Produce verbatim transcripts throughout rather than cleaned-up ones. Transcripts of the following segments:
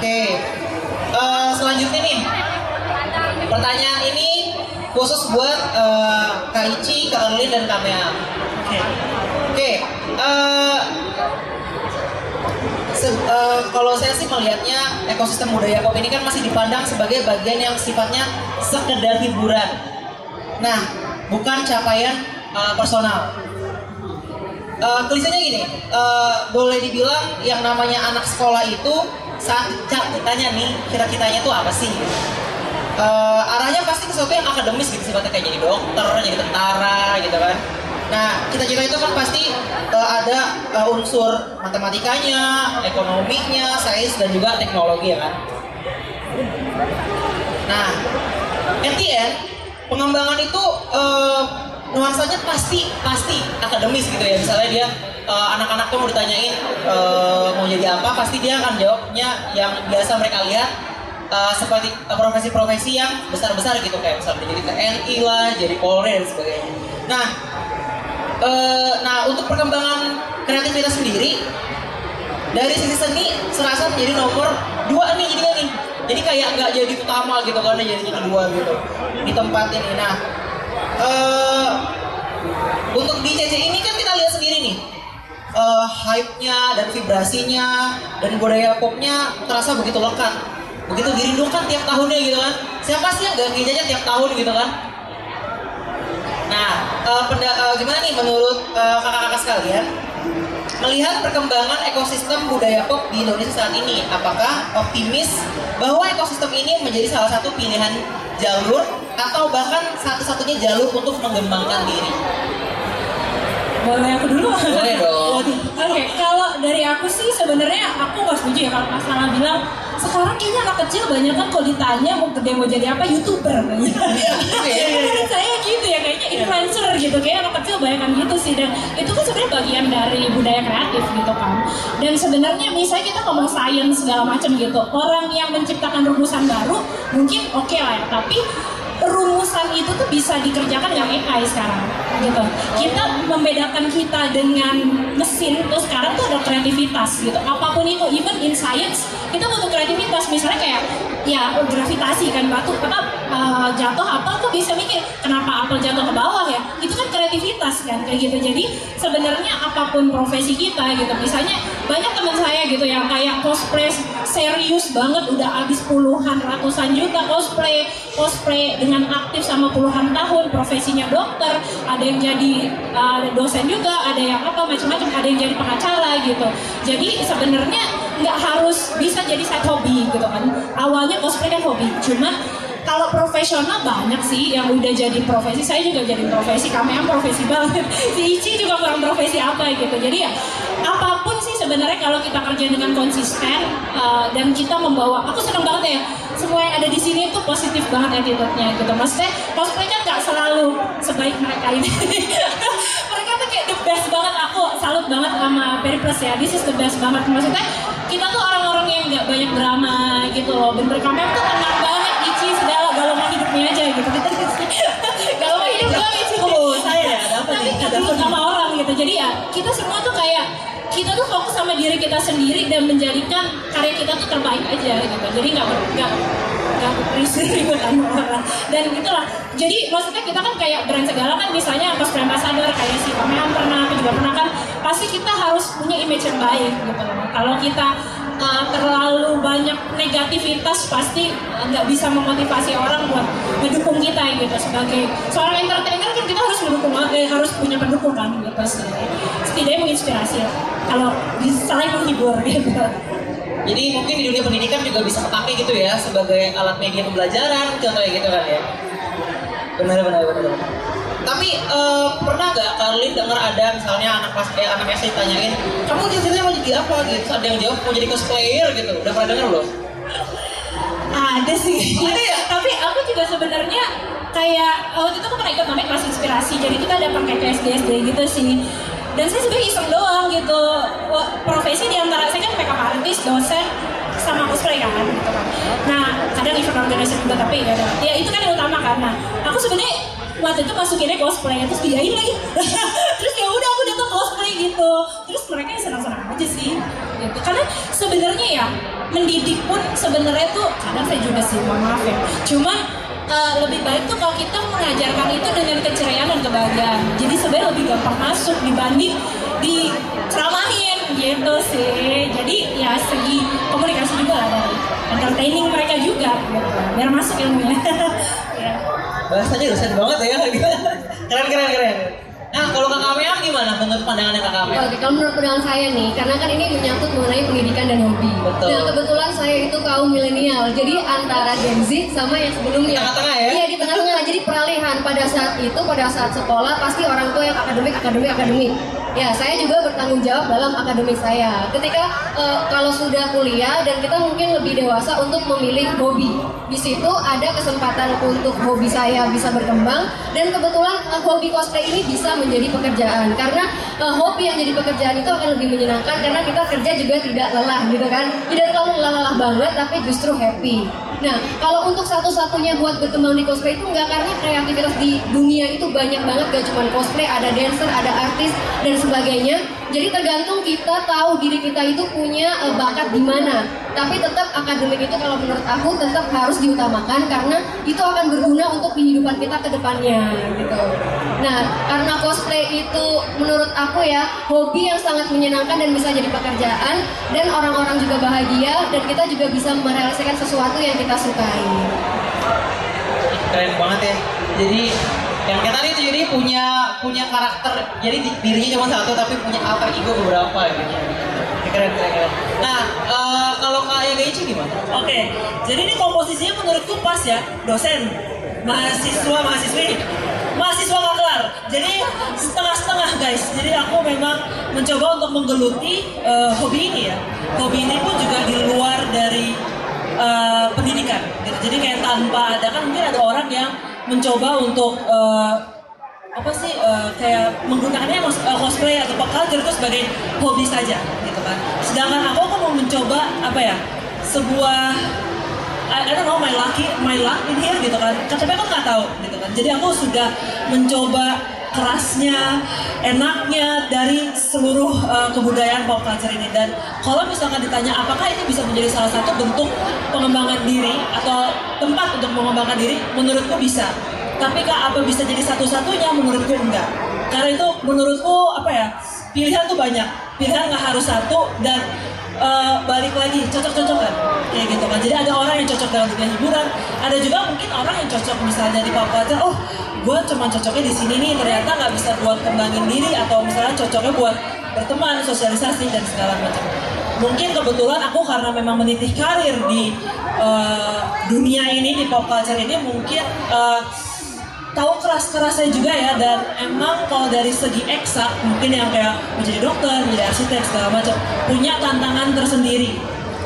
okay. uh, selanjutnya nih, pertanyaan ini khusus buat uh, Kak Ici, Kak Erlin, dan Kak Mea. Oke, okay. okay. uh, uh, kalau saya sih melihatnya ekosistem budaya pop ini kan masih dipandang sebagai bagian yang sifatnya sekedar hiburan. Nah, bukan capaian uh, personal. Uh, klisenya gini, uh, boleh dibilang yang namanya anak sekolah itu saat ditanya nih, kira-kitanya itu apa sih? Uh, arahnya pasti ke sesuatu yang akademis gitu, sifatnya kayak jadi dokter, jadi tentara gitu kan. Nah, cita-cita itu kan pasti uh, ada uh, unsur matematikanya, ekonominya, sains, dan juga teknologi ya kan. Nah, at the end, pengembangan itu uh, nuansanya pasti pasti akademis gitu ya. Misalnya dia uh, anak-anak tuh mau ditanyain uh, mau jadi apa, pasti dia akan jawabnya yang biasa mereka lihat. Uh, seperti uh, profesi-profesi yang besar-besar gitu, kayak misalnya jadi T N I lah, jadi Polri dan sebagainya. Nah, uh, nah untuk perkembangan kreativitas sendiri dari sisi seni serasa menjadi nomor dua nih jadinya nih. Jadi kayak nggak jadi utama gitu kan, jadi kedua gitu di tempat ini. Nah, uh, untuk di C C ini kan kita lihat sendiri nih. Uh, hype-nya dan vibrasinya dan budaya popnya terasa begitu lekat. Begitu dirindukan tiap tahunnya gitu kan. Siapa sih yang gak ngejajah tiap tahun gitu kan. Nah, uh, penda- uh, gimana nih menurut uh, kakak-kakak sekalian melihat perkembangan ekosistem budaya pop di Indonesia saat ini? Apakah optimis bahwa ekosistem ini menjadi salah satu pilihan jalur atau bahkan satu-satunya jalur untuk mengembangkan diri? Boleh aku dulu? Boleh dong. Oke, okay, kalau dari aku sih sebenarnya aku nggak setuju ya kalau Mas Salah bilang sekarang kayaknya anak kecil banyak kan kalau ditanya mau gede mau jadi apa, YouTuber. Menurut saya gitu ya, kayaknya influencer gitu, kayak anak kecil banyak kan gitu sih, dan itu kan sebenarnya bagian dari budaya kreatif gitu kan. Dan sebenarnya misalnya kita ngomong sains segala macam gitu, orang yang menciptakan rumusan baru mungkin oke okay lah ya, tapi rumusan itu tuh bisa dikerjakan dengan A I sekarang gitu. Kita membedakan kita dengan mesin tuh sekarang tuh ada kreativitas gitu. Apapun itu, even in science kita butuh kreativitas. Misalnya kayak ya gravitasi kan, batu apa uh, jatuh apa tuh bisa mikir kenapa apel jatuh ke bawah ya. Itu kan kreativitas kan kayak gitu. Jadi sebenarnya apapun profesi kita gitu. Misalnya banyak teman saya gitu yang kayak cosplay serius banget, udah habis puluhan ratusan juta cosplay cosplay dengan aktif sama puluhan tahun, profesinya dokter, ada yang jadi uh, dosen juga, ada yang apa macam-macam, ada yang jadi pengacara gitu. Jadi sebenarnya nggak harus bisa jadi side hobi gitu kan. Awalnya cosplay kan hobi, cuman kalau profesional banyak sih yang udah jadi profesi. Saya juga jadi profesi, Kamea profesi banget. Si Ici juga kurang profesi apa gitu. Jadi ya apapun sih sebenarnya kalau kita kerja dengan konsisten uh, dan kita membawa, aku senang banget ya semua yang ada di sini tuh positif banget attitude-nya gitu. Maksudnya cosplay kan nggak selalu sebaik mereka ini. Mereka tuh kayak the best banget. Aku salut banget sama Periplus ya. This is the best banget. Maksudnya kita tuh orang-orang yang nggak banyak drama gitu loh. Bener Kamea tuh tenang banget. Ici segala galauan hidupnya aja gitu. Galauan hidup gue Ici. Oh saya ya, ada apa Tapi nih? ketemu sama orang gitu. Jadi ya kita semua tuh kayak kita tuh fokus sama diri kita sendiri dan menjadikan karya kita tuh terbaik aja gitu. Jadi nggak nggak nggak ribut sama orang. Dan itulah. Jadi maksudnya kita kan kayak brand segala kan, misalnya cosplay ambassador kayak si Kamea pernah, aku juga pernah kan. Pasti kita harus punya image yang baik gitu loh. Kalau kita uh, terlalu banyak negativitas pasti nggak uh, bisa memotivasi orang buat mendukung kita gitu. Sebagai seorang entertainer kan kita harus mendukung, eh, harus punya pendukung kan gitu. Setidaknya menginspirasi lah. Kalau selain menghibur gitu. Jadi mungkin di dunia pendidikan juga bisa kepake gitu ya sebagai alat media pembelajaran contohnya gitu kan ya. Benar benar benar. Tapi uh, pernah nggak kalian dengar ada misalnya anak kelas eh, anak S D ditanyain, kamu cita-citanya mau jadi apa gitu? Ada yang jawab mau jadi cosplayer gitu. Udah pernah dengar belum? Ada sih. Ada ya? Tapi aku juga sebenarnya kayak waktu itu aku pernah ikut namanya kelas inspirasi. Jadi kita ada pakai ke S D S D gitu sih. Dan saya sebenarnya iseng doang gitu. Profesi diantara saya kan makeup artist, dosen, sama cosplay kan gitu kan. Nah kadang event organizer juga, tapi ya, ya itu kan yang utama kan. Nah aku sebenarnya waktu itu masukinnya cosplay, terus diain lagi. Terus ya udah aku datang cosplay gitu. Terus mereka senang-senang aja sih gitu. Karena sebenarnya ya mendidik pun sebenarnya tuh kadang saya juga sih, mohon maaf ya. Cuman uh, lebih baik tuh kalau kita mengajarkan itu dengan keceriaan dan kebahagiaan. Jadi sebenarnya lebih gampang masuk dibanding diceramahin gitu sih. Jadi ya segi komunikasi juga lah dari entertaining mereka juga gitu. Biar masuk ilmunya. Ya. Bahasanya dosen banget ya. Keren keren keren. Nah, kalau Kakak Meam gimana menurut pandangannya Kakak Meam? Oke, kalau menurut pandangan saya nih, karena kan ini menyangkut mengenai pendidikan dan hobi. Betul. Nah, kebetulan saya itu kaum milenial, jadi antara Gen Z sama yang sebelumnya. Tengah-tengah ya? Iya, di tengah-tengah. Jadi peralihan pada saat itu, pada saat sekolah, pasti orang tua yang akademik, akademik, akademik. Ya, saya juga bertanggung jawab dalam akademik saya. Ketika uh, kalau sudah kuliah dan kita mungkin lebih dewasa untuk memilih hobi. Di situ ada kesempatan untuk hobi saya bisa berkembang dan kebetulan uh, hobi cosplay ini bisa menjadi pekerjaan karena uh, hobi yang jadi pekerjaan itu akan lebih menyenangkan karena kita kerja juga tidak lelah gitu kan, tidak terlalu lelah-lelah banget tapi justru happy. Nah, kalau untuk satu-satunya buat berkembang di cosplay itu enggak, karena kreativitas di dunia itu banyak banget, gak cuma cosplay, ada dancer, ada artis dan sebagainya. Jadi tergantung kita tahu diri kita itu punya uh, bakat di mana. Tapi tetap akademik itu kalau menurut aku tetap harus diutamakan karena itu akan berguna untuk kehidupan kita ke depannya gitu. Nah, karena cosplay itu menurut aku ya hobi yang sangat menyenangkan dan bisa jadi pekerjaan dan orang-orang juga bahagia dan kita juga bisa merealisasikan sesuatu yang kita sukai. Keren banget ya. Jadi yang kita tadi itu jadi punya punya karakter, jadi dirinya cuma satu tapi punya alter ego beberapa gitu. Keren keren keren. Nah, uh, kalau Kak Gaichi gimana? Oke, okay. Jadi ini komposisinya menurutku pas ya, dosen, mahasiswa, mahasiswi, mahasiswa nggak kelar. Jadi setengah-setengah guys. Jadi aku memang mencoba untuk menggeluti uh, hobi ini ya. Hobi ini pun juga di luar dari uh, pendidikan. Gitu. Jadi kayak tanpa ada, kan mungkin ada orang yang mencoba untuk uh, apa sih uh, kayak menggunakannya uh, cosplay atau pop culture itu sebagai hobi saja gitu kan. Sedangkan aku aku mau mencoba apa ya, sebuah I, I don't know my lucky my luck in here gitu kan. Tapi aku nggak tahu gitu kan. Jadi aku sudah mencoba kerasnya, enaknya dari seluruh uh, kebudayaan pop culture ini. Dan kalau misalkan ditanya apakah ini bisa menjadi salah satu bentuk pengembangan diri atau tempat untuk mengembangkan diri, menurutku bisa. Tapi kak apa bisa jadi satu-satunya? Menurutku enggak. Karena itu menurutku apa ya, pilihan tuh banyak. Pilihan nggak harus satu dan uh, balik lagi cocok-cocokan kayak gitu kan. Jadi ada orang yang cocok dalam dunia hiburan, ada juga mungkin orang yang cocok misalnya di pop culture. Oh, gue cuma cocoknya di sini nih, ternyata nggak bisa buat kembangin diri, atau misalnya cocoknya buat berteman, sosialisasi dan segala macam. Mungkin kebetulan aku karena memang menitih karir di uh, dunia ini, di pop culture ini, mungkin uh, tahu keras-kerasnya juga ya. Dan emang kalau dari segi eksak, mungkin yang kayak menjadi dokter, menjadi arsitek, segala macam, punya tantangan tersendiri.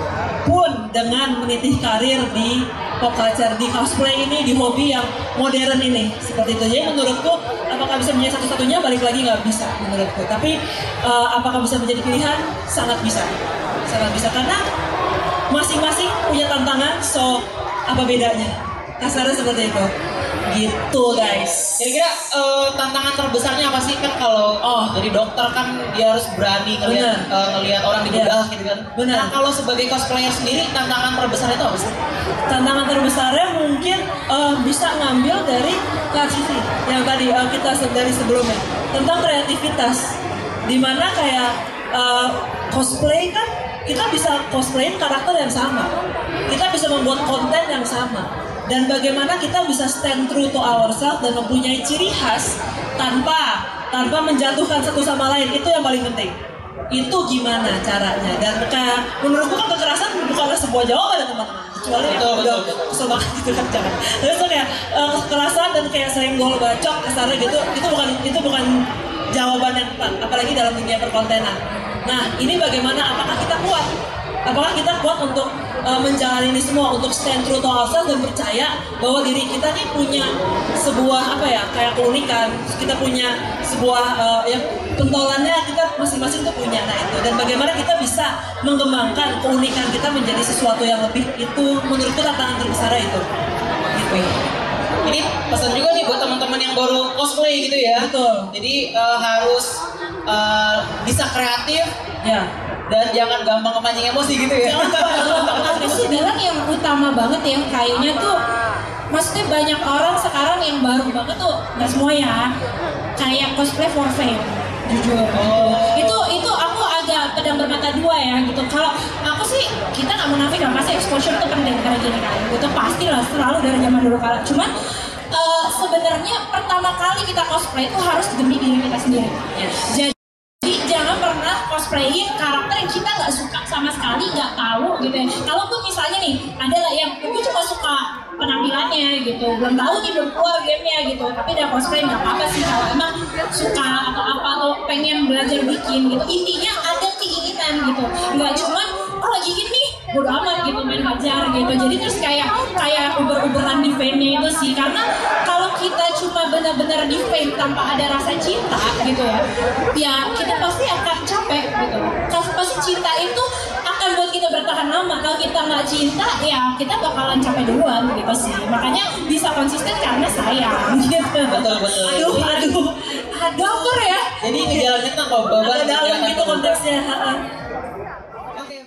Pun dengan menitih karir di pop culture, di cosplay ini, di hobi yang modern ini, seperti itu. Jadi menurutku, apakah bisa menjadi satu-satunya? Balik lagi nggak bisa menurutku. Tapi uh, apakah bisa menjadi pilihan? Sangat bisa, sangat bisa, karena masing-masing punya tantangan. So apa bedanya? Kasarnya seperti itu. Gitu guys. Kira-kira uh, tantangan terbesarnya apa sih? Kan kalau oh jadi dokter kan dia harus berani ngelihat uh, ngelihat orang dibedah gitu kan. Benar. Nah, kalau sebagai cosplayer sendiri tantangan terbesar itu apa sih? Tantangan terbesarnya mungkin uh, bisa ngambil dari Kak Sisi yang tadi uh, kita dari sebelumnya tentang kreativitas, dimana kayak uh, cosplay kan kita bisa cosplayin karakter yang sama, kita bisa membuat konten yang sama, dan bagaimana kita bisa stand true to ourselves dan mempunyai ciri khas tanpa tanpa menjatuhkan satu sama lain. Itu yang paling penting. Itu gimana caranya? Dan kayak menurutku kan kekerasan bukanlah sebuah jawaban ya teman-teman, kecuali betul, udah betul, betul. kesel banget gitu kan jangan. Terus tuh kayak uh, kekerasan dan kayak senggol bacok kasarnya gitu, itu bukan itu bukan jawaban yang tepat, apalagi dalam dunia perkontenan. Nah, ini bagaimana, apakah kita kuat? Apakah kita kuat untuk uh, menjalani ini semua, untuk stand true to ourselves dan percaya bahwa diri kita nih punya sebuah apa ya, kayak keunikan, kita punya sebuah uh, ya pentolannya kita masing-masing tuh punya. Nah itu, dan bagaimana kita bisa mengembangkan keunikan kita menjadi sesuatu yang lebih, itu menurutku tantangan terbesarnya itu. Gitu. Ini pesan juga nih buat teman-teman yang baru cosplay gitu ya. Betul. Jadi uh, harus uh, bisa kreatif ya, dan jangan gampang kepancing emosi gitu ya. Jangan gampang banget ya kayaknya tuh. Maksudnya banyak orang sekarang yang baru banget tuh, nggak semua ya, kayak cosplay for fame, jujur. Oh. Itu itu aku agak pedang bermata dua ya gitu. Kalau aku sih kita nggak munafik kan, pasti exposure itu penting karena gini kan, gitu pastilah selalu dari zaman dulu kala. Cuman uh, sebenarnya pertama kali kita cosplay itu harus demi diri kita sendiri. Yes. Jadi jangan pernah cosplayin karakter yang kita nggak suka sama sekali, nggak tahu gitu ya. Kalau tuh misalnya nih, ada lah yang gue cuma suka penampilannya gitu, belum tahu nih belum keluar gamenya gitu, tapi udah cosplay nggak apa-apa sih kalau emang suka atau apa atau pengen belajar bikin gitu. Intinya ada keinginan gitu, nggak cuma oh lagi gini nih bodo amat gitu main hajar gitu. Jadi terus kayak kayak uber-uberan di fame-nya itu sih, karena kalau kita cuma benar-benar di fame tanpa ada rasa cinta gitu ya, ya kita pasti akan capek gitu. Karena pasti cinta itu akan buat kita bertahan lama. Kalau kita nggak cinta, ya kita bakalan capek duluan gitu sih. Makanya bisa konsisten karena sayang gitu. Betul betul. Aduh, aduh, aduh, aduh ya. Jadi ngejalannya tentang kok babat Agak dalam gitu konteksnya.